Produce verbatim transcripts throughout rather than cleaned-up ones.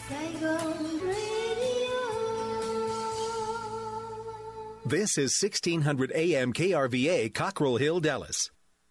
This is sixteen hundred A M K R V A, Cockrell Hill, Dallas.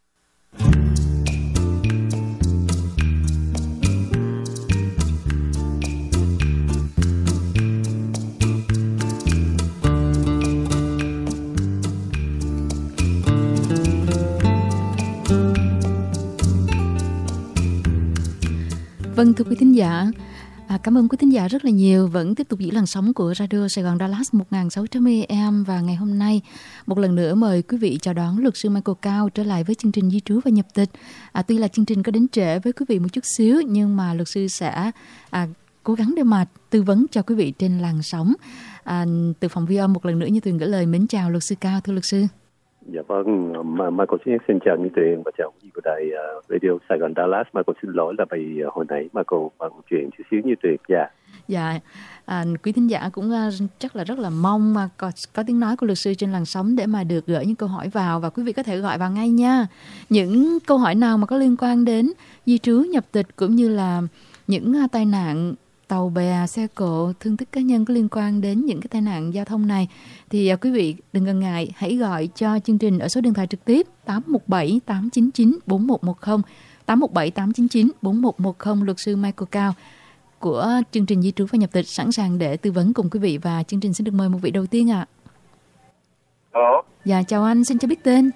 Vâng, thưa quý thính giả, à, cảm ơn quý thính giả rất là nhiều. Vẫn tiếp tục giữ làn sóng của Radio Sài Gòn Dallas một nghìn sáu trăm A M. Và ngày hôm nay, một lần nữa mời quý vị chào đón luật sư Michael Cao trở lại với chương trình Di trú và nhập tịch. À, tuy là chương trình có đến trễ với quý vị một chút xíu, nhưng mà luật sư sẽ à, cố gắng để mà tư vấn cho quý vị trên làn sóng. À, từ phòng ghi âm một lần nữa Như Tuyền gửi lời mến chào luật sư Cao. Thưa luật sư. Dạ vâng, Michael xin, xin chào Như Tuyền và chào quý vị của đài uh, Radio Sài Gòn Dallas. Michael xin lỗi là vì uh, hồi nãy Michael bằng chuyện chút xíu Như Tuyền. Dạ. Dạ, à, quý thính giả cũng uh, chắc là rất là mong mà có, có tiếng nói của luật sư trên làn sóng để mà được gửi những câu hỏi vào, và quý vị có thể gọi vào ngay nha. Những câu hỏi nào mà có liên quan đến di trú, nhập tịch cũng như là những uh, tai nạn tàu bè, xe cộ, thương tích cá nhân có liên quan đến những cái tai nạn giao thông này thì uh, quý vị đừng ngần ngại, hãy gọi cho chương trình ở số điện thoại trực tiếp tám một bảy tám chín chín bốn một một không, tám một bảy tám chín chín bốn một một không. Luật sư Michael Cao của chương trình Di trú và nhập tịch sẵn sàng để tư vấn cùng quý vị, và chương trình xin được mời một vị đầu tiên ạ. À. Alo. Dạ, chào anh, xin cho biết tên.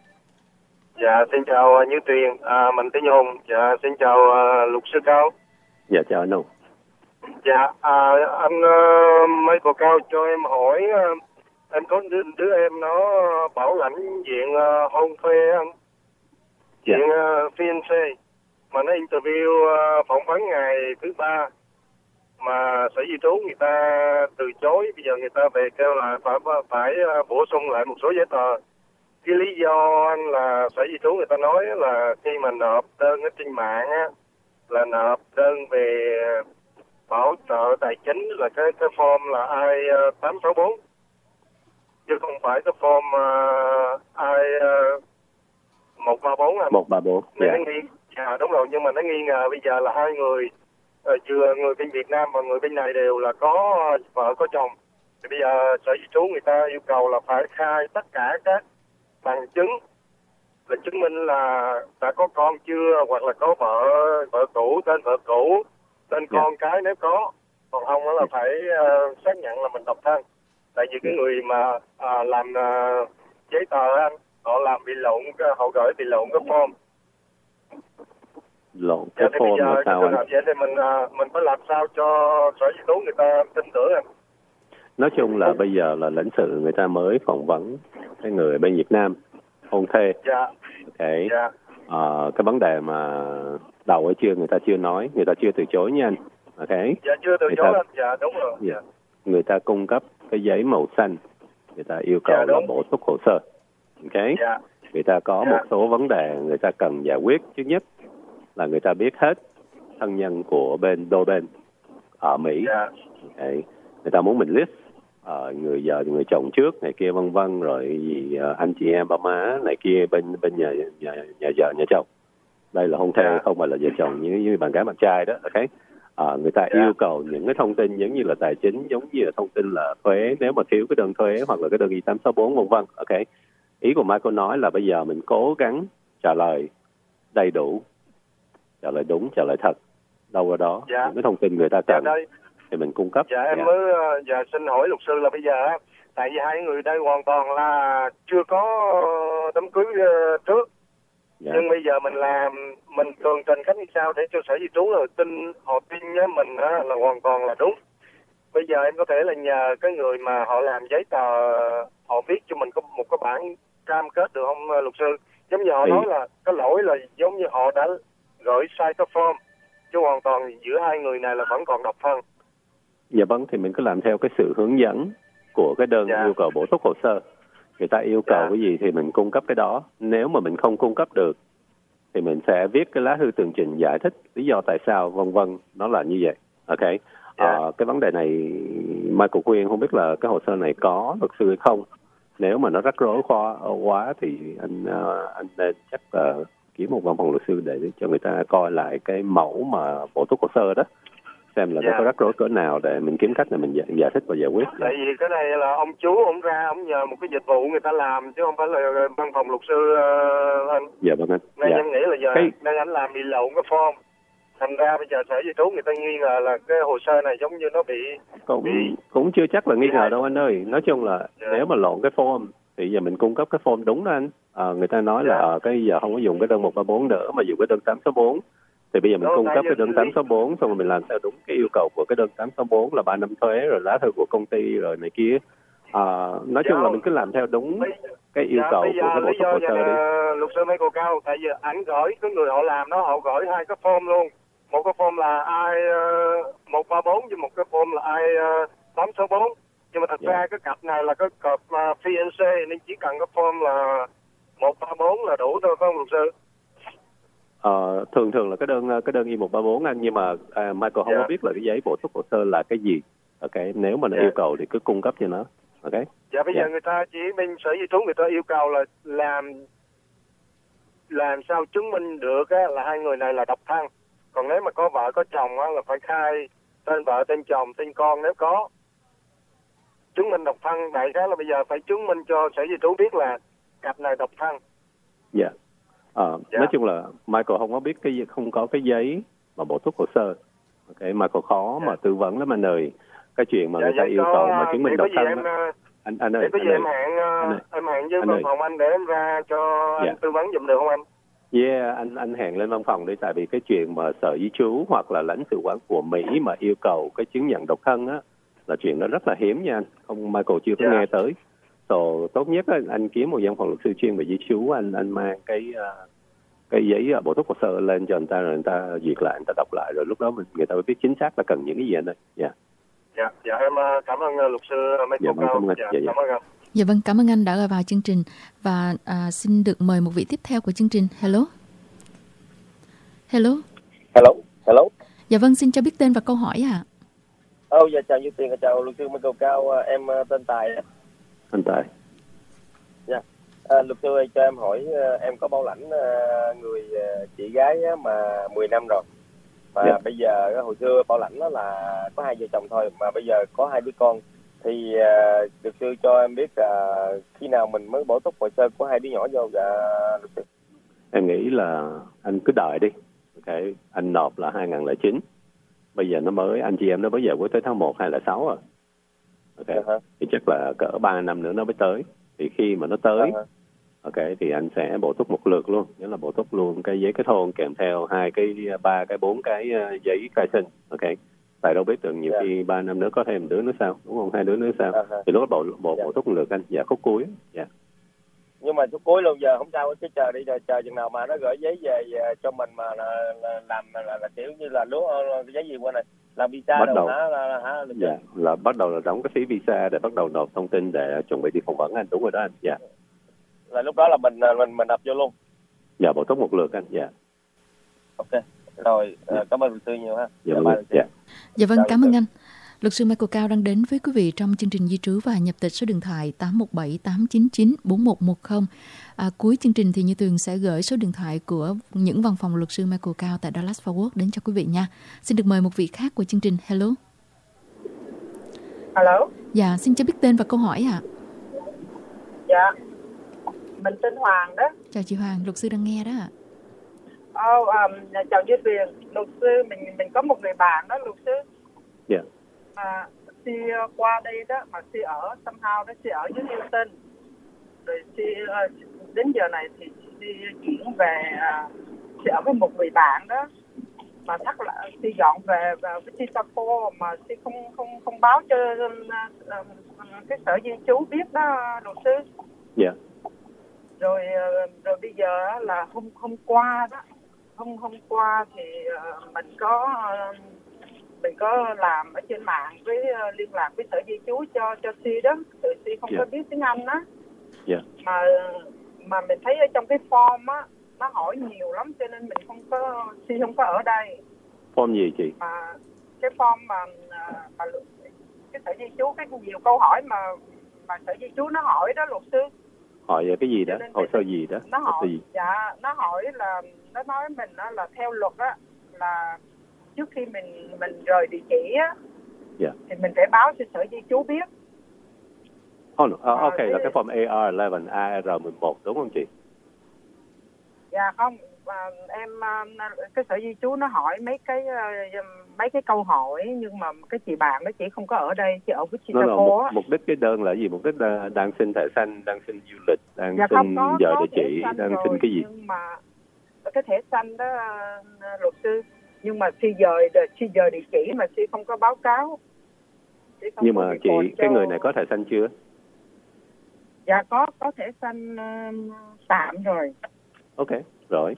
Dạ, xin chào uh, Như Tuyền, à, mình tên Hùng. Dạ, xin chào uh, luật sư Cao. Dạ, chào anh Hùng. Dạ, à, anh uh, Michael Cao cho em hỏi, uh, anh có đứa, đứa em nó bảo lãnh diện uh, hôn thuê anh, dạ. diện uh, fiancé, mà nó interview uh, phỏng vấn ngày thứ ba, mà sở di trú người ta từ chối. Bây giờ người ta về kêu là phải phải uh, bổ sung lại một số giấy tờ. Cái lý do anh là sở di trú người ta nói là khi mà nộp đơn ở trên mạng á, là nộp đơn về bảo trợ tài chính là cái cái form là I tám sáu bốn, chứ không phải cái form uh, I uh, một ba bốn anh. một ba bốn. Nên dạ. nó nghi, dạ đúng rồi, nhưng mà nó nghi ngờ bây giờ là hai người, uh, vừa người bên Việt Nam và người bên này đều là có vợ có chồng. Thì bây giờ sở di trú người ta yêu cầu là phải khai tất cả các bằng chứng là chứng minh là đã có con chưa, hoặc là có vợ vợ cũ, tên vợ cũ, tên con yeah. cái nếu có, còn không đó là phải uh, xác nhận là mình độc thân. Tại vì cái người mà uh, làm uh, giấy tờ anh, họ làm bị lộn, họ gửi bị lộn cái form. Lộn cái dạ, form là sao anh? Vậy thì mình uh, mình phải làm sao cho sở di trú người ta tin tưởng anh? Nói chung là bây giờ là lãnh sự người ta mới phỏng vấn cái người bên Việt Nam hôn thê. Dạ. Okay. Dạ. Uh, cái vấn đề mà đầu ở chưa người ta chưa nói, người ta chưa từ chối nha anh. Ok. Dạ chưa từ người chối ta, anh. Dạ đúng rồi. Dạ. Người ta cung cấp cái giấy màu xanh, người ta yêu cầu dạ, là bổ túc hồ sơ. Ok. Dạ. Người ta có dạ. một số vấn đề người ta cần giải quyết. Thứ nhất là người ta biết hết thân nhân của bên đôi bên ở Mỹ. Dạ. Okay. Người ta muốn mình list uh, người vợ người chồng trước này kia vân vân, rồi gì uh, anh chị em ba má này kia bên bên nhà nhà nhà vợ nhà chồng. Đây là hôn thê yeah. không phải là vợ chồng như như bạn gái bạn trai đó. Ok. À, người ta yeah. yêu cầu những cái thông tin giống như là tài chính, giống như là thông tin là thuế nếu mà thiếu cái đơn thuế, hoặc là cái đơn I tám sáu bốn vân vân. Ok. Ý của Michael nói là bây giờ mình cố gắng trả lời đầy đủ, trả lời đúng, trả lời thật, đâu ở đó yeah. những cái thông tin người ta cần yeah, thì mình cung cấp. Dạ em yeah. mới dạ, xin hỏi luật sư là bây giờ tại vì hai người đây hoàn toàn là chưa có đám cưới uh, trước. Dạ. Nhưng bây giờ mình làm, mình tường trình cách như sao để cho sở di trú là tin, họ tin với mình á, là hoàn toàn là đúng. Bây giờ em có thể là nhờ cái người mà họ làm giấy tờ, họ viết cho mình có một cái bản cam kết được không luật sư? Giống như họ thì... nói là cái lỗi là giống như họ đã gửi sai cái form, chứ hoàn toàn giữa hai người này là vẫn còn độc thân. Dạ vâng, thì mình cứ làm theo cái sự hướng dẫn của cái đơn dạ. yêu cầu bổ túc hồ sơ. Người ta yêu cầu yeah. cái gì thì mình cung cấp cái đó. Nếu mà mình không cung cấp được thì mình sẽ viết cái lá thư tường trình giải thích lý do tại sao vân vân nó là như vậy. Ok. Yeah. À, cái vấn đề này Michael khuyên không biết là cái hồ sơ này có luật sư hay không. Nếu mà nó rắc rối quá, quá thì anh uh, anh nên chắc uh, kiếm một văn phòng luật sư để cho người ta coi lại cái mẫu mà bổ túc hồ sơ đó. xem là Dạ. nó có rắc rối cỡ nào để mình kiếm cách là mình giải, giải thích và giải quyết. Tại vì cái này là ông chú ông ra ông nhờ một cái dịch vụ người ta làm chứ không phải là văn phòng luật sư uh, anh. Dạ vâng anh. Nên Dạ. em nghĩ là giờ Cái... đang anh làm bị lộn cái form. Thành ra bây giờ Sở Di trú người ta nghi ngờ là cái hồ sơ này giống như nó bị cũng bị... cũng chưa chắc là nghi ngờ đâu anh ơi. Nói chung là Dạ. nếu mà lộn cái form thì giờ mình cung cấp cái form đúng đó anh. À, người ta nói Dạ. là à, cái giờ không có dùng cái đơn một ba bốn nữa mà dùng cái đơn tám sáu bốn. Thì bây giờ mình Đó, cung cấp giờ cái đơn lý- tám sáu bốn xong rồi mình làm theo đúng cái yêu cầu của cái đơn tám sáu bốn là ba năm thuế rồi lá thư của công ty rồi này kia. À, nói Dạ. chung là mình cứ làm theo đúng Bây... cái yêu dạ, cầu bây của giờ cái bộ lý xuất do hồ vậy sơ đi. là luật sư Michael Cao, tại vì ảnh gửi cái người họ làm đó, họ gửi hai cái form luôn. Một cái form là I một ba bốn với một cái form là I tám sáu bốn. Nhưng mà thật Dạ. ra cái cặp này là cái cặp uh, fiancé nên chỉ cần cái form là một ba bốn là đủ thôi, phải không luật sư? Ờ, thường thường là cái đơn cái đơn I một ba bốn anh, nhưng mà à, Michael không Dạ. có biết là cái giấy bổ túc hồ sơ là cái gì. Ok, nếu mà nó Dạ. yêu cầu thì cứ cung cấp cho nó. Ok. Dạ bây Dạ. giờ người ta chỉ bên Sở Di trú người ta yêu cầu là làm làm sao chứng minh được á, là hai người này là độc thân. Còn nếu mà có vợ có chồng á, là phải khai tên vợ, tên chồng, tên con nếu có. Chứng minh độc thân, đại khái là bây giờ phải chứng minh cho Sở Di trú biết là cặp này độc thân. Dạ. Ờ, Dạ. nói chung là Michael không có biết cái không có cái giấy mà bổ túc hồ sơ. Ok, Michael khó Dạ. mà tư vấn lắm anh ơi. Cái chuyện mà Dạ, người ta vậy yêu có- cầu mà chứng minh để độc có gì thân em, á. anh anh ơi, Để có anh gì ơi. em hẹn Anh ơi. em hẹn với Anh văn ơi. phòng anh để em ra cho Dạ. anh tư vấn giùm được không anh? Yeah, anh anh hẹn lên văn phòng đi, tại vì cái chuyện mà Sở Di trú hoặc là lãnh sự quán của Mỹ mà yêu cầu cái chứng nhận độc thân á là chuyện đó rất là hiếm nha anh. Không, Michael chưa có Dạ. nghe tới. So, tốt nhất á, anh kiếm một văn phòng luật sư chuyên về di trú, anh anh mang cái uh, cái giấy uh, bổ túc hồ sơ lên cho người ta rồi người ta duyệt lại, người ta đọc lại rồi lúc đó mình, người ta mới biết chính xác là cần những cái gì anh ơi. Dạ. Dạ, dạ em uh, cảm ơn uh, luật sư Michael Dạ, vâng, Cao. cảm ơn anh. Dạ, Dạ, dạ. cảm ơn anh. Dạ vâng, cảm ơn anh đã gọi vào chương trình và à, xin được mời một vị tiếp theo của chương trình. Hello. Hello. Hello, hello. Dạ vâng, xin cho biết tên và câu hỏi ạ. Ô, oh, dạ chào Như Tiền, chào luật sư Michael Cao, em tên Tài. Anh Tài. Dạ. À, luật sư ơi, cho em hỏi, em có bảo lãnh người chị gái mà mười năm rồi. Mà Dạ. bây giờ hồi xưa bảo lãnh đó là có hai vợ chồng thôi, mà bây giờ có hai đứa con. Thì uh, luật sư cho em biết uh, khi nào mình mới bổ túc hồ sơ của hai đứa nhỏ vô, dạ luật sư? Em nghĩ là anh cứ đợi đi. Ok, anh nộp là hai không không chín. Bây giờ nó mới, anh chị em nó mới giải quyết tới tháng một hai không không sáu rồi. Ok, Uh-huh. thì chắc là cỡ ba năm nữa nó mới tới. Thì khi mà nó tới, Uh-huh. ok, thì anh sẽ bổ túc một lượt luôn. Nghĩa là bổ túc luôn cái giấy kết hôn kèm theo hai cái, ba cái, bốn cái uh, giấy khai sinh. Ok, tại đâu biết được nhiều Yeah. khi ba năm nữa có thêm đứa nữa sao, đúng không? Hai đứa nữa sao? Uh-huh. Thì lúc đó bộ, bộ, Yeah. bổ túc một lượt anh, dạ khúc cuối. Dạ. Nhưng mà chút cuối luôn, giờ không sao, chứ chờ đi, chờ, chờ chừng nào mà nó gửi giấy về, về cho mình mà là, là, làm là, là, là kiểu như là lúa cái giấy gì qua này, làm visa Bắt đâu đầu. hả? Là, là, hả? Là, Dạ, là bắt đầu là đóng cái phí visa để bắt đầu nộp thông tin để chuẩn bị đi phỏng vấn anh, đúng rồi đó anh. Dạ. là lúc đó là mình mình mình nộp vô luôn. Dạ, bổ túc một lượt anh. Dạ. Ok, rồi, dạ. Cảm ơn luật sư nhiều ha. Dạ, vâng. Dạ. Dạ vâng, Chào cảm luật ơn sư. anh. Luật sư Michael Cao đang đến với quý vị trong chương trình di trú và nhập tịch số điện thoại tám một bảy tám chín chín bốn một một không. À, cuối chương trình thì Như Tường sẽ gửi số điện thoại của những văn phòng luật sư Michael Cao tại Dallas Fort Worth đến cho quý vị nha. Xin được mời một vị khác của chương trình. Hello. Alo. Dạ, xin cho biết tên và câu hỏi ạ. Dạ. Mình tên Hoàng đó. Chào chị Hoàng, luật sư đang nghe đó ạ. Oh, um, chào Duy Tuyền. Luật sư, mình mình có một người bạn đó luật sư. Dạ. À, khi qua đây đó mà khi ở somehow đó, khi ở với Newton. Rồi khi uh, đến giờ này thì đi chuyển về uh, khi ở với một người bạn đó. Mà chắc là khi dọn về vào với Singapore mà khi không không không báo cho uh, uh, cái sở di trú biết đó luật sư. Dạ. Rồi rồi bây giờ là hôm hôm qua đó, hôm hôm qua thì uh, mình có uh, mình có làm ở trên mạng với uh, liên lạc với sở di trú cho cho Si đó, tự Si không Yeah. có biết tiếng Anh đó. Dạ. Mà mà mình thấy ở trong cái form á nó hỏi nhiều lắm cho nên mình không có Si không có ở đây. Form gì chị? Mà cái form mà mà cái sở di trú cái nhiều câu hỏi mà mà sở di trú nó hỏi đó luật sư. Hỏi về cái gì đó? Cho nên Hồ sơ gì đó? Nó Hồ sơ hỏi, gì? dạ, nó hỏi là nó nói mình đó là theo luật á là trước khi mình mình rời địa chỉ á, Yeah. thì mình phải báo cho Sở Di trú biết. Oh, no. uh, ok, Rồi là cái- cái form A R mười một, A R mười một đúng không chị? Dạ không, à, em à, cái Sở Di trú nó hỏi mấy cái à, mấy cái câu hỏi, nhưng mà cái chị bạn đó chỉ không có ở đây, chị ở với chị Nó là Chicago mục, á. mục đích cái đơn là gì? Mục đích là đang xin thẻ xanh, đang xin du lịch, đang Dạ xin không có, giờ có địa thẻ chỉ, xanh đang rồi, xin cái gì? nhưng mà cái thẻ xanh đó à, luật sư, nhưng mà khi dời khi dời địa chỉ mà chị không có báo cáo. Chị không Nhưng có mà report chị, cái cho- người này có thẻ xanh chưa? Dạ có có thẻ xanh uh, tạm rồi. Ok, rồi.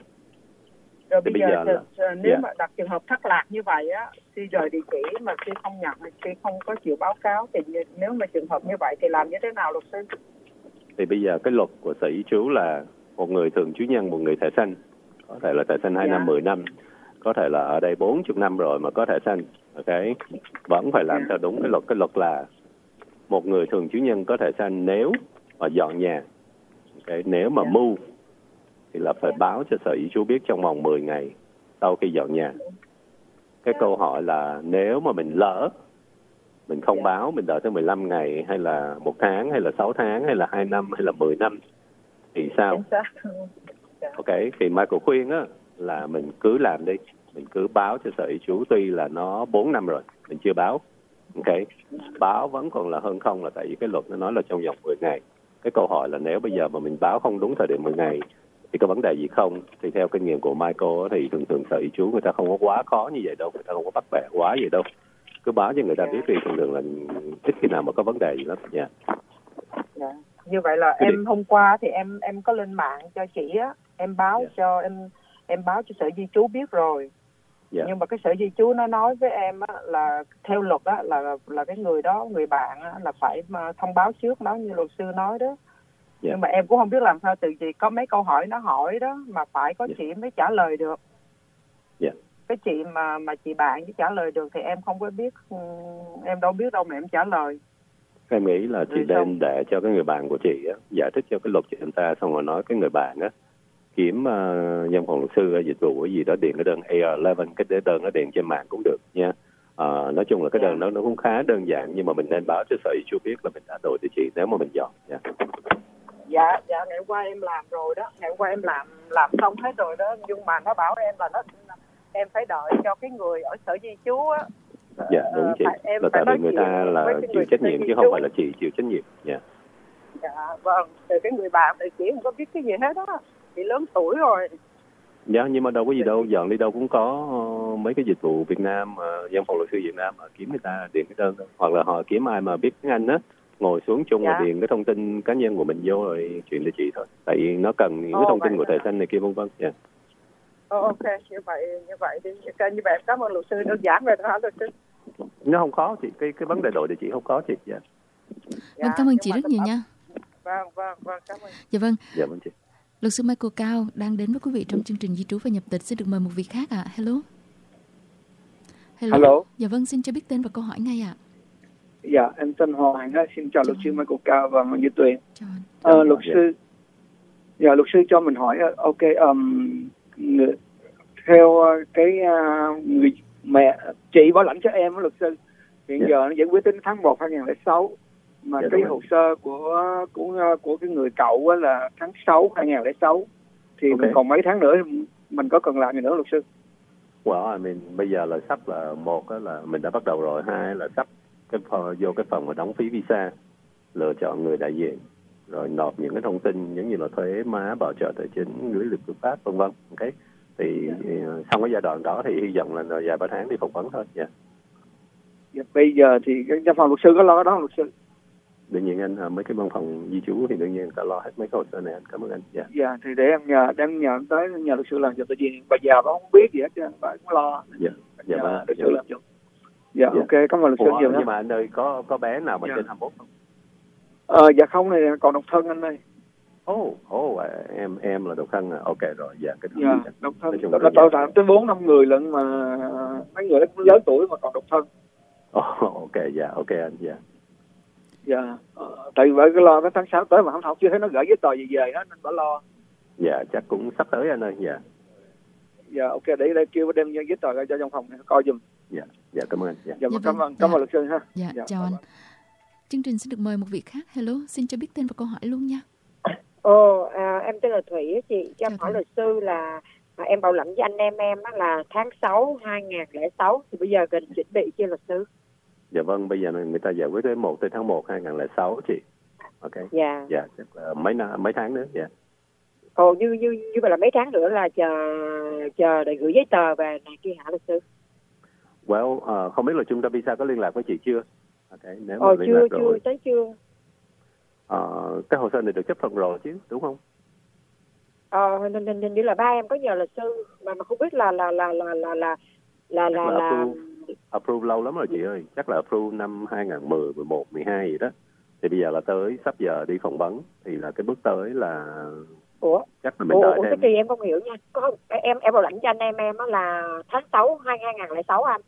Rồi Thì bây bây giờ, giờ là- giờ nếu dạ. mà đặt trường hợp thất lạc như vậy á, khi rời địa chỉ mà khi không nhận, khi không có chịu báo cáo, thì nếu mà trường hợp như vậy thì làm như thế nào luật sư? Thì bây giờ cái luật của Sở Di trú là một người thường trú nhân, một người thẻ xanh. Có thể là thẻ xanh hai Dạ. năm, mười năm. Có thể là ở đây bốn mươi năm rồi mà có thẻ xanh. Ok, vẫn phải làm Dạ. theo đúng cái luật. Cái luật là một người thường trú nhân có thẻ xanh nếu mà dọn nhà. Ok, nếu mà Dạ. move thì là phải báo cho Sở Di trú biết trong vòng mười ngày sau khi dọn nhà. Cái câu hỏi là nếu mà mình lỡ, mình không Dạ. báo, mình đợi tới mười lăm ngày hay là một tháng hay là sáu tháng hay là hai năm hay là mười năm thì sao? Chính xác. Dạ. Ok, thì Michael khuyên á là mình cứ làm đi, mình cứ báo cho Sở Di trú, tuy là nó bốn năm rồi, mình chưa báo. Ok, báo vẫn còn là hơn không, là tại vì cái luật nó nói là trong vòng mười ngày. Cái câu hỏi là nếu bây giờ mà mình báo không đúng thời điểm mười ngày thì có vấn đề gì không? Thì theo kinh nghiệm của Michael á, thì thường thường Sở Di trú người ta không có quá khó như vậy đâu, người ta không có bắt bẻ quá vậy đâu. Cứ báo cho người ta biết thì thường thường là ít khi nào mà có vấn đề gì lắm nha. Dạ. Như vậy là Cái em gì? hôm qua thì em em có lên mạng cho chị á, em báo Dạ. cho em em báo cho Sở Di trú biết rồi. Dạ. Nhưng mà cái Sở Di trú nó nói với em á, là theo luật á, là là cái người đó, người bạn á, là phải mà thông báo trước, nói như luật sư nói đó. Dạ. Nhưng mà em cũng không biết làm sao, từ vì có mấy câu hỏi nó hỏi đó mà phải có Dạ. chị mới trả lời được. Dạ. Cái chị mà mà chị bạn chỉ trả lời được thì em không có biết, ừ, em đâu biết đâu mà em trả lời. Em nghĩ là chị Rồi nên xong. để cho cái người bạn của chị á, giải thích cho cái luật cho người ta, xong rồi nói cái người bạn á kiếm uh, văn phòng luật sư hay dịch vụ cái gì đó điền cái đơn A R mười một, cái đơn nó điền trên mạng cũng được nha. Uh, nói chung là cái Dạ. đơn đó nó cũng khá đơn giản, nhưng mà mình nên báo cho Sở Di trú biết là mình đã đổi địa chỉ nếu mà mình dọn nha. Dạ, dạ ngày hôm qua em làm rồi đó, ngày hôm qua em làm làm xong hết rồi đó, nhưng mà nó bảo em là nó em phải đợi cho cái người ở Sở Di trú á. Dạ đúng Ờ, chị, phải- em là phải tại vì nói người chuyện ta là với cái chịu người trách Sở nhiệm Di chứ không trú. phải là chị chịu trách nhiệm nha. Dạ vâng, thì cái người bạn thì chị không có biết cái gì hết đó, chị lớn tuổi rồi. Dạ, nhưng mà đâu có gì đâu, dọn đi đâu cũng có uh, mấy cái dịch vụ Việt Nam, uh, văn phòng luật sư Việt Nam mà kiếm người ta điền cái đơn đó. Hoặc là họ kiếm ai mà biết tiếng Anh á, ngồi xuống chung Dạ. và điền cái thông tin cá nhân của mình vô rồi chuyển địa chỉ thôi. Tại vì nó cần những cái Ồ, thông tin vậy của hả? thẻ xanh này kia vân vân. Dạ. Ồ, ok, như vậy như vậy đi, như vậy em cảm ơn luật sư, đơn giản rồi đó hả luật sư? Nó không khó chị, cái cái vấn đề đổi địa chỉ không có chị. Dạ. Vâng, cảm ơn nhưng chị mà rất tất nhiều cả- nha. Vâng, vâng, vâng, cảm ơn. Dạ vâng, Dạ vâng chị. luật sư Michael Cao đang đến với quý vị trong chương trình Di trú và nhập tịch. Xin được mời một vị khác ạ. Hello. Hello. Dạ vâng, xin cho biết tên và câu hỏi ngay ạ. Dạ, em tên Hoàng á, xin chào Chào luật sư anh. Michael Cao và Như Tuyền. Chào anh. Ờ, luật Dạ. sư, dạ luật sư cho mình hỏi, ờ, ok, um, người, theo ờ, cái uh, người mẹ chị bảo lãnh cho em á luật sư, hiện Dạ. giờ nó giải quyết đến tháng một hai nghìn lẻ sáu, mà Dạ, cái đúng rồi. hồ sơ của của của cái người cậu á là tháng sáu hai nghìn lẻ sáu, thì Ok. mình còn mấy tháng nữa mình có cần làm gì nữa luật sư? Well, I mean, bây giờ là sắp là một á là mình đã bắt đầu rồi, hai là sắp cái phần, vô cái phần mà đóng phí visa, lựa chọn người đại diện, rồi nộp những cái thông tin giống như là thuế má, bảo trợ tài chính, lý lịch tư pháp vân vân. Ok, thì uh, xong cái giai đoạn đó thì hy vọng là vài ba tháng thì phỏng vấn thôi. Dạ. Dạ, bây giờ thì cái văn phòng luật sư có lo cái đó không luật sư? Đương nhiên anh uh, mấy cái văn phòng di trú thì đương nhiên ta lo hết mấy cái hồ sơ này anh. Cảm ơn anh. Dạ. Dạ, thì để em nhờ, đem nhờ tới nhờ luật sư làm cho, tự nhiên bà già bà không biết gì hết trơn, bà cũng lo. Dạ. Dạ Nhờ vâng. luật Dạ. sư làm cho. Dạ, Dạ. ok, cảm ơn luật sư Ủa, nhiều nhé. nhưng mà anh ơi, có có bé nào mà Dạ. trên hai mươi mốt không? Ờ, dạ không, này còn độc thân anh ơi. Ồ, oh, oh, em em là độc thân à? Ok rồi, dạ cái đó Dạ, thì- độc thân. nói chung Nó là tội phạm tới bốn năm người lận mà mấy người đó cũng lớn tuổi mà còn độc thân. Oh, ok, dạ, ok anh, dạ. Dạ, ờ, tại vì bởi cái lo cái tháng sáu tới mà không học chưa thấy nó gửi giấy tờ gì về hết nên bà lo. Dạ, chắc cũng sắp tới anh ơi, dạ. Dạ ok, để để kêu đem giấy tờ ra cho trong phòng coi giùm. Dạ, dạ cảm ơn anh. Dạ, Dạ, Dạ cảm vâng. ơn, cảm Dạ. ơn luật sư ha. Dạ, Dạ, chào bye anh. bye. Chương trình xin được mời một vị khác. Hello, xin cho biết tên và câu hỏi luôn nha. Ồ, à, em tên là Thủy á chị, cho em Chào hỏi Thủy. luật sư là à, em bảo lãnh với anh em em á là tháng sáu hai nghìn không trăm lẻ sáu thì bây giờ cần chuẩn bị chưa luật sư? dạ vâng, bây giờ người ta giải quyết tới một tới tháng một hai nghìn không trăm lẻ sáu chị. Ok. Dạ. Dạ, chắc là mấy năm, mấy tháng nữa. Dạ. Ồ, như như như vậy là mấy tháng nữa là chờ chờ để gửi giấy tờ về này kia hả luật sư? Well, uh, không biết là trung tâm visa có liên lạc với chị chưa? Ok, nếu mà Ồ, liên chưa lạc chưa rồi, tới chưa? uh, cái hồ sơ này được chấp thuận rồi chứ, đúng không? Ờ, hình hình hình như là ba em có nhờ luật sư mà mà không biết là là là là là là là Chắc là, là là... approve, approve lâu lắm rồi chị ơi. Chắc là approve năm hai nghìn không trăm mười, mười một, mười hai gì đó. Thì bây giờ là tới sắp giờ đi phỏng vấn. Thì là cái bước tới là Ủa? chắc là mình Ủa, đợi ủa cái thêm. kỳ em không hiểu nha. Có em em bảo lãnh cho anh em em á là tháng sáu hai nghìn không trăm lẻ sáu anh.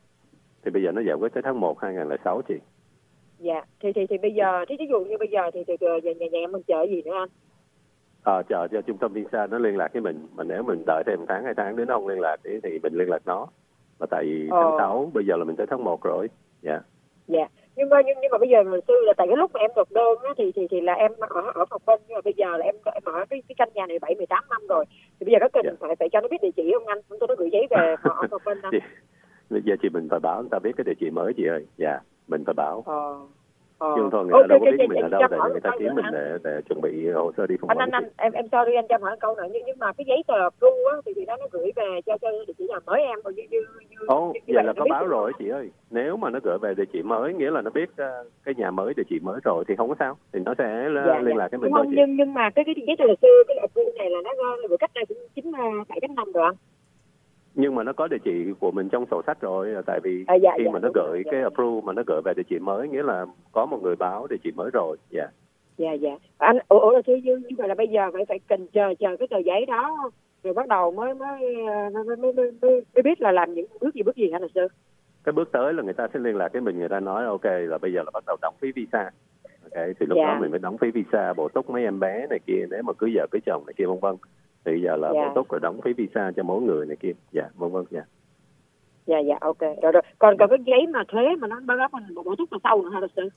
Thì bây giờ nó giải quyết tới tháng một hai nghìn không trăm lẻ sáu chị. Dạ, thì thì thì bây giờ thì ví dụ như bây giờ thì thì giờ nhà, nhà, nhà em mình chờ gì nữa anh? Ờ, chờ cho trung tâm visa nó liên lạc với mình. Mà nếu mình đợi thêm một tháng, hai tháng nữa nó không liên lạc thì, thì mình liên lạc nó. Mà tại vì Ờ. tháng sáu, bây giờ là mình tới tháng một rồi. Dạ. Dạ. Nhưng mà nhưng, nhưng mà bây giờ luật sư là tại cái lúc mà em nộp đơn á thì thì thì là em ở ở phòng bên, nhưng mà bây giờ là em em ở cái cái căn nhà này bảy mười tám năm rồi. Thì bây giờ có cần Dạ. phải phải cho nó biết địa chỉ không anh? Không cho nó gửi giấy về ở ở phòng bên anh. Chị, bây giờ chị mình phải báo người ta biết cái địa chỉ mới chị ơi. Dạ, mình phải báo. Ờ. Ờ. Chứ không thôi người Ok, ta đâu có ok, biết chị- mình chị ở đâu cho để hỏi người ta một câu kiếm nữa mình anh. để, để chuẩn bị hồ sơ đi phỏng Anh vấn. anh anh em em sorry anh cho hỏi câu nữa, nhưng nhưng mà cái giấy tờ approve á thì thì nó nó gửi về cho cho địa chỉ nhà mới em rồi, như như như Ồ, như vậy vậy là nó có biết báo được rồi không? chị ơi. Nếu mà nó gửi về địa chỉ mới, nghĩa là nó biết uh, cái nhà mới, địa chỉ mới rồi thì không có sao. Thì nó sẽ Dạ, liên dạ. lạc với mình Đúng thôi không? chị. Nhưng nhưng mà cái cái giấy tờ luật sư cái approve này là nó nó gửi cách đây cũng chín bảy tám năm rồi anh. Nhưng mà nó có địa chỉ của mình trong sổ sách rồi. Tại vì À, dạ, khi dạ, mà nó đúng gửi rồi, dạ. cái approve mà nó gửi về địa chỉ mới, nghĩa là có một người báo địa chỉ mới rồi. Dạ. Dạ dạ. Anh ủa ủa là thứ như như vậy là bây giờ phải phải cần chờ chờ cái tờ giấy đó rồi bắt đầu mới mới mới mới, mới, mới, mới biết là làm những bước gì bước gì hả luật sư? Cái bước tới là người ta sẽ liên lạc với mình, người ta nói ok là bây giờ là bắt đầu đóng phí visa. Ok, thì lúc Dạ. đó mình mới đóng phí visa, bổ túc mấy em bé này kia, nếu mà cưới vợ cưới chồng này kia vân vân. Thì giờ là Dạ. bổ túc rồi đóng phí visa cho mỗi người này kia. Dạ, vân vân. Dạ. Dạ dạ ok. Rồi rồi. Còn còn cái giấy mà thuế mà nó báo mình bổ túc vào sau nữa hả luật sư?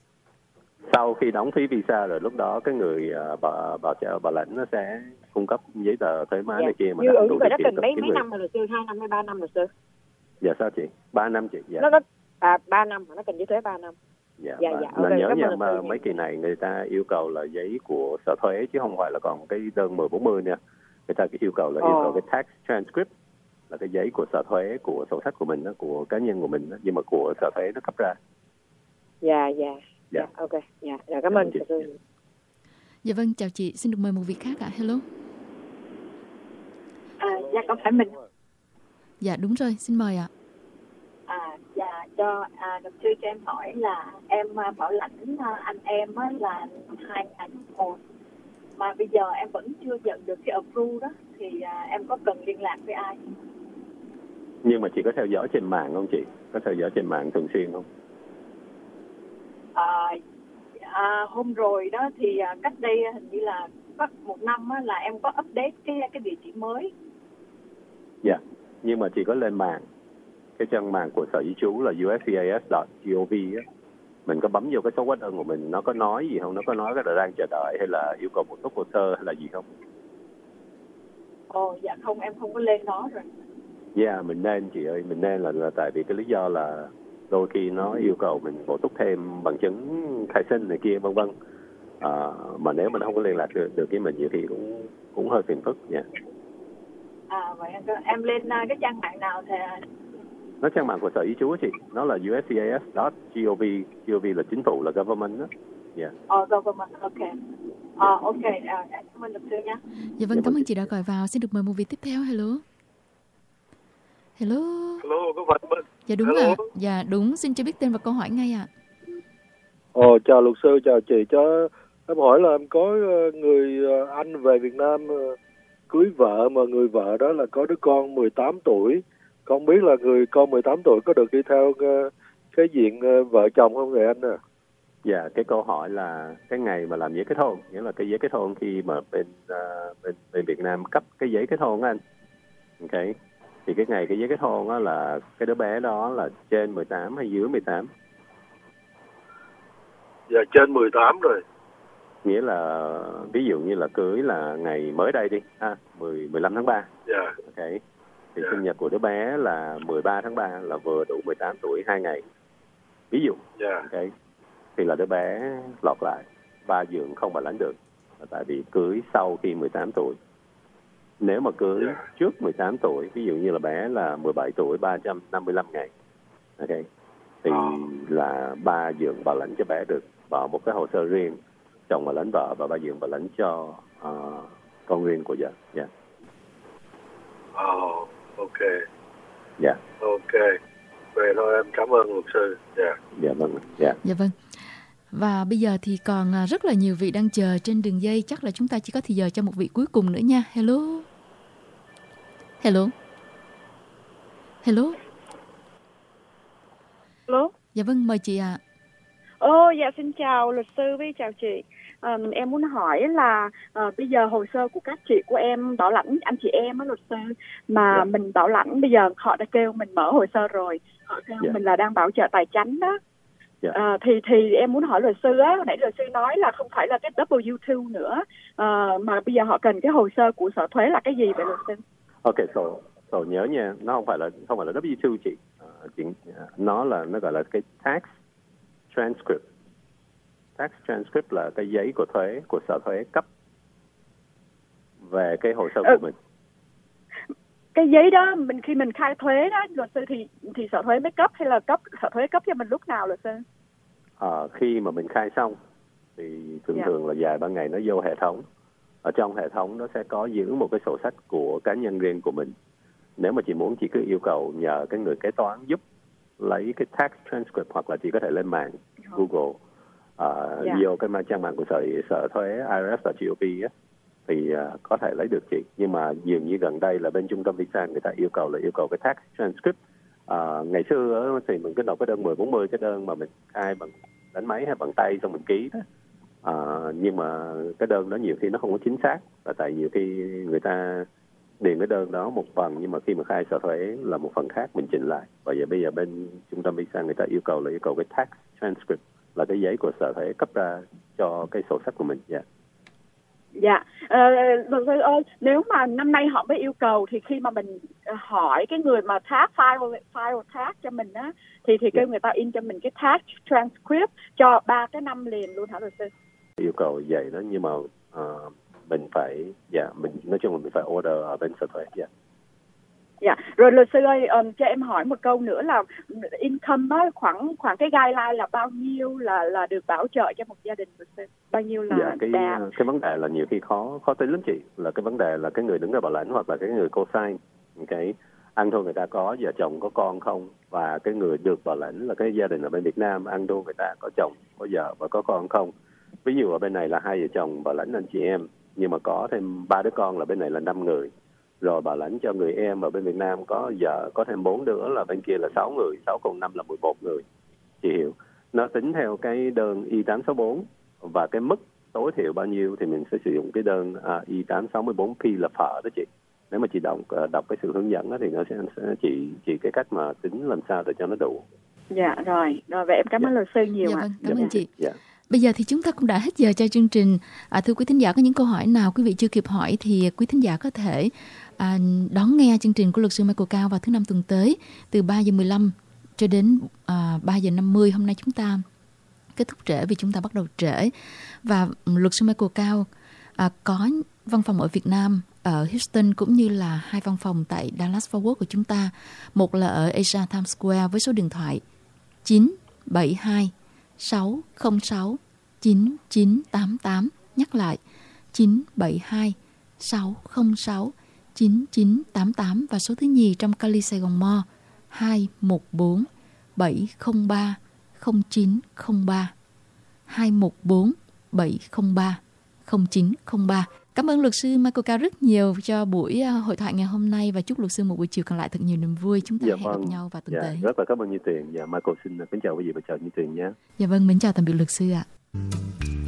Sau khi đóng phí visa rồi lúc đó cái người uh, bà bà trợ bà lãnh nó sẽ cung cấp giấy tờ thuế má Dạ. này kia mà Như đã ừ, đủ như vậy nó điều cần kiện mấy kiếm mấy người. năm rồi luật sư? Hai năm hay ba năm luật sư? Dạ sao chị? Ba năm chị. Dạ. Nó nó à ba năm, nó cần giấy thuế ba năm. Dạ. dạ, Mà, dạ, mà ok, nhớ cảm nha, ơn mà luật sư mấy kỳ này người ta yêu cầu là giấy của sở thuế chứ không phải là còn cái đơn mười bốn mươi nha. Người ta yêu cầu là yêu cầu Ờ. cái tax transcript là cái giấy của sở thuế, của sổ sách của mình đó, của cá nhân của mình đó, nhưng mà của sở thuế nó cấp ra. Dạ dạ. Dạ. Dạ ok. Dạ, dạ cảm Dạ, ơn chị. luật sư. Dạ vâng, chào chị, xin được mời một vị khác ạ. Hello. À, dạ có phải mình. Dạ đúng rồi, xin mời ạ. À, dạ cho à, luật sư cho em hỏi là em à, bảo lãnh à, anh em á, là hai nghìn một, mà bây giờ em vẫn chưa nhận được cái approve đó, thì à, em có cần liên lạc với ai? Nhưng mà chị có theo dõi trên mạng không chị? Có theo dõi trên mạng thường xuyên không? À, à, hôm rồi đó thì à, cách đây hình như là có một năm á, là em có update cái cái địa chỉ mới. Dạ. Nhưng mà chị có lên mạng, cái trang mạng của sở di trú là u ét xê a ét chấm gov á, mình có bấm vô cái số hóa đơn của mình, nó có nói gì không? Nó có nói cái là đang chờ đợi hay là yêu cầu bổ túc hồ sơ hay là gì không? Ồ dạ không, em không có lên đó rồi. Dạ, yeah, mình nên chị ơi, mình nên là, là tại vì cái lý do là đôi khi nó yêu cầu mình bổ túc thêm bằng chứng khai sinh này kia vân vân. À, mà nếu mà nó không có liên lạc được, được với mình vậy thì cũng cũng hơi phiền phức nha. À vậy em, em lên uh, cái trang mạng nào thì Nó trang mạng của sở di trú chị, nó là u ét xê a ét chấm gov, gov là chính phủ, là government đó. Dạ. Yeah. Ờ, government, ok. Ờ, ok, à, cảm ơn luật sư nha. Dạ vâng, cảm ơn chị đã gọi vào. Xin được mời một vị tiếp theo. Hello. Hello. Hello, có phải bên? Dạ đúng ạ. Dạ đúng, xin cho biết tên và câu hỏi ngay ạ. Ồ, chào luật sư, chào chị. Cho em hỏi là em có người anh về Việt Nam cưới vợ, mà người vợ đó là có đứa con mười tám tuổi. Không biết là người con mười tám tuổi có được đi theo cái diện vợ chồng không vậy anh à? Dạ, cái câu hỏi là cái ngày mà làm giấy kết hôn, nghĩa là cái giấy kết hôn khi mà bên uh, bên bên Việt Nam cấp cái giấy kết hôn á anh. Ok. Thì cái ngày cái giấy kết hôn á là cái đứa bé đó là trên mười tám hay dưới mười tám? Dạ trên mười tám rồi. Nghĩa là ví dụ như là cưới là ngày mới đây đi, ha, mười, mười lăm tháng ba. Dạ. Ok. Thì Yeah. sinh nhật của đứa bé là mười ba tháng ba, là vừa đủ mười tám tuổi hai ngày. Ví dụ. Yeah. Ok. Thì là đứa bé lọt lại, ba giường không bảo lãnh được. Là tại vì cưới sau khi mười tám tuổi. Nếu mà cưới Yeah. trước mười tám tuổi, ví dụ như là bé là mười bảy tuổi, ba trăm năm mươi lăm ngày. Ok. Thì oh. là ba giường bảo lãnh cho bé được. Vào một cái hồ sơ riêng, chồng bảo lãnh vợ và ba giường bảo lãnh cho uh, con riêng của vợ. Dạ. Yeah. Oh, ok. Dạ. Yeah. Ok. Về thôi em cảm ơn luật sư. Dạ. Yeah. Dạ vâng. Dạ. Yeah. Dạ vâng. Và bây giờ thì còn rất là nhiều vị đang chờ trên đường dây. Chắc là chúng ta chỉ có thì giờ cho một vị cuối cùng nữa nha. Hello. Hello. Hello. Hello. Dạ vâng, mời chị ạ. À. Ồ, dạ xin chào luật sư với chào chị. À, em muốn hỏi là à, bây giờ hồ sơ của các chị của em bảo lãnh anh chị em á luật sư, mà yeah. mình bảo lãnh bây giờ họ đã kêu mình mở hồ sơ rồi, họ kêu yeah. mình là đang bảo trợ tài chánh đó. Yeah. À, thì thì em muốn hỏi luật sư á, nãy luật sư nói là không phải là cái W hai nữa, à, mà bây giờ họ cần cái hồ sơ của sở thuế là cái gì vậy luật sư? Ok, so, so nhớ nha, nó không phải là không phải là W hai chị, uh, chị nó là nó gọi là cái tax transcript. Tax transcript là cái giấy của thuế, của sở thuế cấp về cái hồ sơ ừ. của mình. Cái giấy đó mình khi mình khai thuế đó luật sư thì thì sở thuế mới cấp, hay là cấp sở thuế cấp cho mình lúc nào luật sư? À, khi mà mình khai xong thì thường yeah. thường là vài ba ngày nó vô hệ thống. Ở trong hệ thống nó sẽ có giữ một cái sổ sách của cá nhân riêng của mình. Nếu mà chị muốn, chị cứ yêu cầu nhờ cái người kế toán giúp lấy cái tax transcript, hoặc là chị có thể lên mạng Google uh, yeah. vô cái trang mạng của sở sở thuế i r s chấm gov á, thì uh, có thể lấy được chị. Nhưng mà dường như gần đây là bên trung tâm visa người ta yêu cầu là yêu cầu cái tax transcript. Uh, ngày xưa thì mình cứ nộp cái đơn mười bốn mươi, cái đơn mà mình khai bằng đánh máy hay bằng tay xong mình ký đó. Uh, nhưng mà cái đơn đó nhiều khi nó không có chính xác, là tại nhiều khi người ta điền cái đơn đó một phần, nhưng mà khi mà khai sở thuế là một phần khác, mình chỉnh lại. Và vậy bây giờ bên trung tâm visa người ta yêu cầu là yêu cầu cái tax transcript, là cái giấy của sở thuế cấp ra cho cái sổ sách của mình. Dạ. Dạ. Luật sư ơi, nếu mà năm nay họ mới yêu cầu thì khi mà mình hỏi cái người mà tax file file tax cho mình á, thì thì kêu người ta in cho mình cái tax transcript cho ba cái năm liền luôn hả luật sư? Yêu cầu vậy đó, nhưng mà uh, mình phải dạ yeah, mình nói chung là mình phải order ở bên sở thuế. Dạ. Dạ, rồi luật sư ơi, um, cho em hỏi một câu nữa là income á, khoảng khoảng cái guideline là bao nhiêu là là được bảo trợ cho một gia đình luật sư? Bao nhiêu là dạ, cái đà... cái vấn đề là nhiều khi khó khó tính lắm chị, là cái vấn đề là cái người đứng ra bảo lãnh hoặc là cái người co-sign, cái ăn thua người ta có vợ chồng có con không, và cái người được bảo lãnh là cái gia đình ở bên Việt Nam ăn thua người ta có chồng có vợ và có con không. Ví dụ ở bên này là hai vợ chồng bảo lãnh anh chị em, nhưng mà có thêm ba đứa con là bên này là năm người. Rồi bảo lãnh cho người em ở bên Việt Nam có vợ có thêm bốn đứa là bên kia là sáu người, sáu cộng năm là mười một người. Chị hiểu, nó tính theo cái đơn I tám sáu bốn và cái mức tối thiểu bao nhiêu thì mình sẽ sử dụng cái đơn uh, I tám sáu bốn P là phở đó chị. Nếu mà chị đọc uh, đọc cái sự hướng dẫn đó thì nó sẽ, sẽ chỉ chỉ cái cách mà tính làm sao để cho nó đủ. Dạ rồi, rồi vậy em cảm ơn luật sư nhiều dạ, ạ. Vâng, cảm dạ, ơn chị. Dạ. Bây giờ thì chúng ta cũng đã hết giờ cho chương trình. À, thưa quý thính giả, có những câu hỏi nào quý vị chưa kịp hỏi thì quý thính giả có thể à, đón nghe chương trình của luật sư Michael Cao vào thứ năm tuần tới từ ba giờ mười lăm cho đến à, ba giờ năm mươi. Hôm nay chúng ta kết thúc trễ vì chúng ta bắt đầu trễ. Và luật sư Michael Cao à, có văn phòng ở Việt Nam, ở Houston, cũng như là hai văn phòng tại Dallas Fort Worth của chúng ta. Một là ở Asia Times Square với số điện thoại chín bảy hai sáu không sáu chín chín tám tám. Nhắc lại chín bảy hai sáu không sáu chín chín tám tám. Và số thứ nhì trong Cali Sài Gòn Mall hai một bốn bảy không ba không chín không ba hai một bốn bảy không ba không chín không ba. Cảm ơn luật sư Michael Cao rất nhiều cho buổi hội thoại ngày hôm nay, và chúc luật sư một buổi chiều còn lại thật nhiều niềm vui. Chúng ta dạ, hẹn vâng. gặp nhau vào tuần dạ, tới. Rất là cảm ơn Như Tuyền. Dạ, Michael xin kính chào quý vị và chào Như Tuyền nhé. Dạ vâng, mến chào tạm biệt luật sư ạ.